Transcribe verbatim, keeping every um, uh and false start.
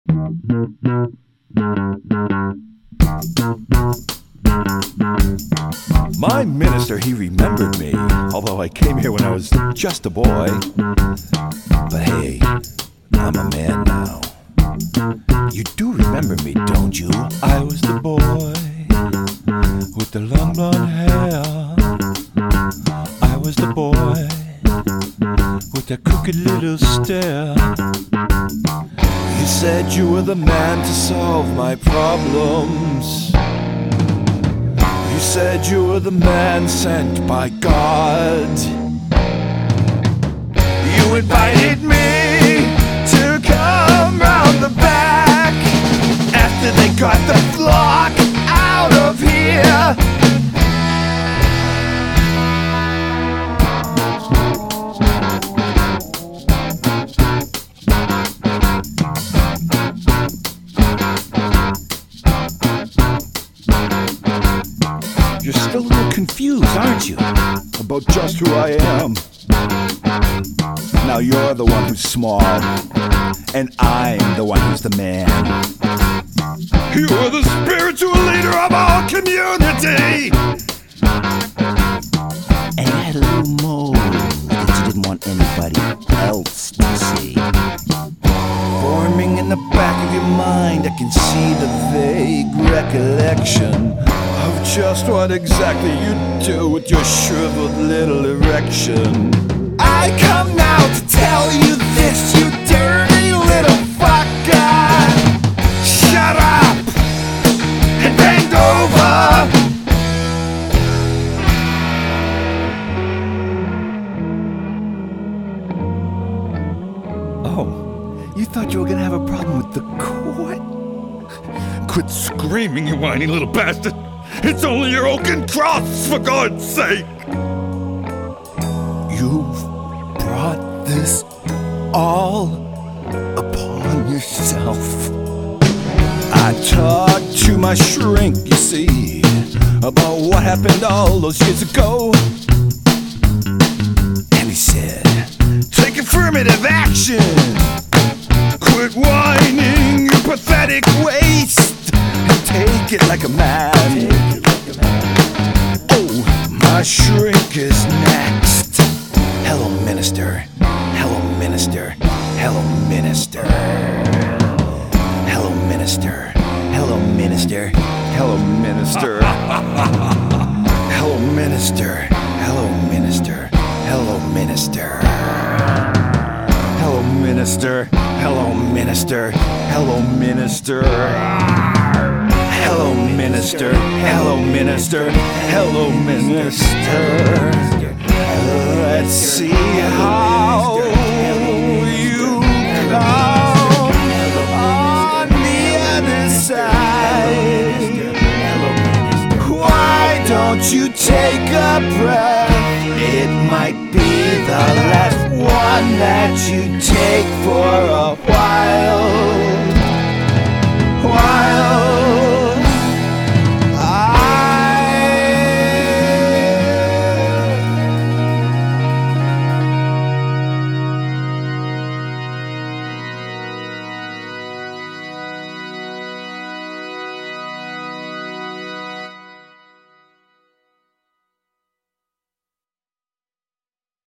My minister, he remembered me, although I came here when I was just a boy. But hey, I'm a man now. You do remember me, don't you? I was the boy with the long blonde hair. I was the boy with that crooked little stare. You said you were the man to solve my problems. You said you were the man sent by God. You invited me to come round the back after they got the flock out of here. You're still a little confused, aren't you? About just who I am. Now you're the one who's small, and I'm the one who's the man. You are the spiritual leader of our community! And you had a little mole that you didn't want anybody else to see. Forming in the back of your mind, I can see the vague recollection of just what exactly you do with your shriveled little erection. I come now to tell you this, you dirty little fucker. Shut up and bend over. Oh, you thought you were gonna have a problem with the court? Quit screaming, you whiny little bastard! It's only your oaken cross, for God's sake! You've brought this all upon yourself. I talked to my shrink, you see, about what happened all those years ago. And he said, take affirmative action. Quit whining, you pathetic waste, and take it like a man. Oh, my shrink is next. Hello, minister. Hello, minister. Hello, minister. Hello, minister. Hello, minister. Hello, minister. Hello, minister. Hello, minister. Hello, minister. Hello, minister. Hello, minister. Hello, minister. Hello, minister. Hello, minister. Hello, minister. Let's see how you come on the other side. Why don't you take a breath? It might be the last one that you take for a while. Why